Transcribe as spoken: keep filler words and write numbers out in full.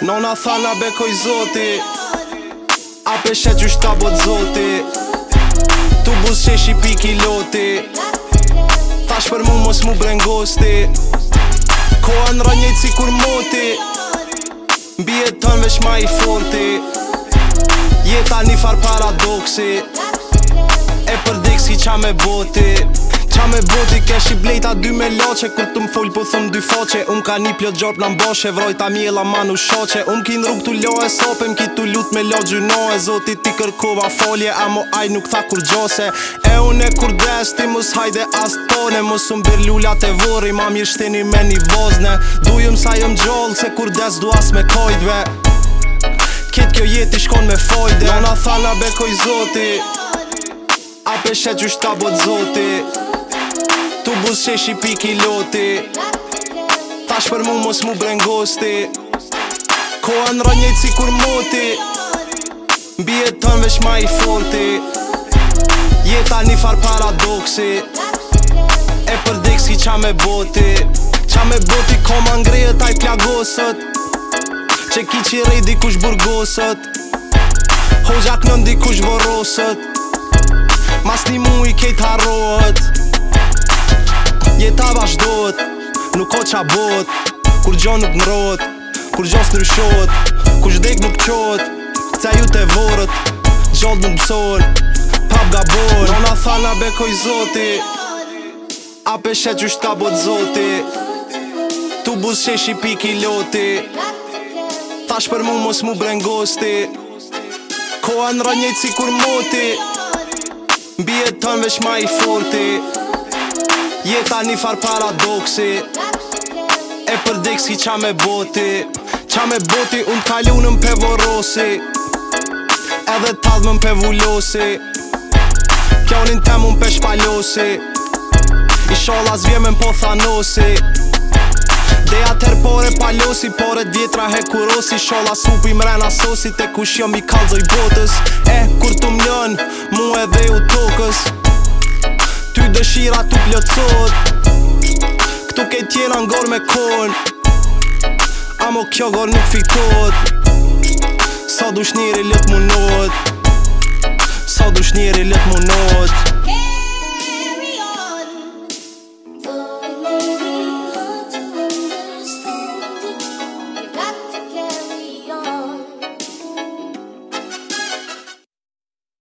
Nona tha na bekoj zoti, a peshe qysh ta bot zoti. Tu bus qesh i piki loti, thash për mu mos mu brengosti. Koha në rënjejt si kur moti, mbije tën vesh ma i forti. Jeta një far paradoksi, e për diksi qa me boti. Qa me boti kesh i blejta dy me lache, kur të m'fol po thëm dy faqe. Unë ka një plot gjorp në mbashe, vrojta mjela ma nu shaqe. Unë kin rrug t'u lo e sape, m'ki t'u lut me la gjynoe. Zotit ti kërkova falje, amo aj nuk tha kur gjose. E unë e kur des, ti mus hajde as tone. Mus unë bir lullat e vori, ma mirë shtini me një vozne. Dujëm sa jëm gjallë, se kur des du as me kajdve. Kit kjo jeti shkon me fajde. Nona tha na bekoj zoti, a peshe qysh ta bot zoti. Tu bus qesh i piki loti, thash për mu mos mu brengosti. Koha në rënjejt si kur moti, mbije tën vesh ma i forti. Jeta një far paradoksi, e për diksi qa me boti. Qa me boti koma ngrijet aj plagosët, që ki qirej dikush burgosët. Hoxhak nën dikush vorosët, mas një mu i kejt harrohet. Jeta vazhdojt, nuk ko qa bot. Kur gjo nuk nrot, kur gjo s'nryshohet. Kush dek nuk qot, kca ju te vorët. Gjallë nuk mësor, pap gabor. Nona tha na bekoj zoti, a peshe qysh ta bot zoti. Tu bus qesh i piki loti, thash për mu mos mu brengosti. Koha në rënjejt si kur moti, mbije tën vesh ma i forti. Jeta një far paradoksi, e për diksi qa me boti. Qa me boti unë t'kalunëm pe vorosi, edhe t'adhmën pe vullosi. Pjonin tem unë pe shpalosi, i sholla zvjemen po thanosi. Deja terpore palosi, pore dvjetra he kurosi. Sholla supi mrena sosi, te kush jom i kalzoj botës. E kur t'u mlën, mu edhe u tokës. Ty dëshira t'u plotësot, këtu kej tjena ngor me kon. Amo kjo gor nuk fiktot, sa dush njeri lët munot. Sa dush njeri lët munot.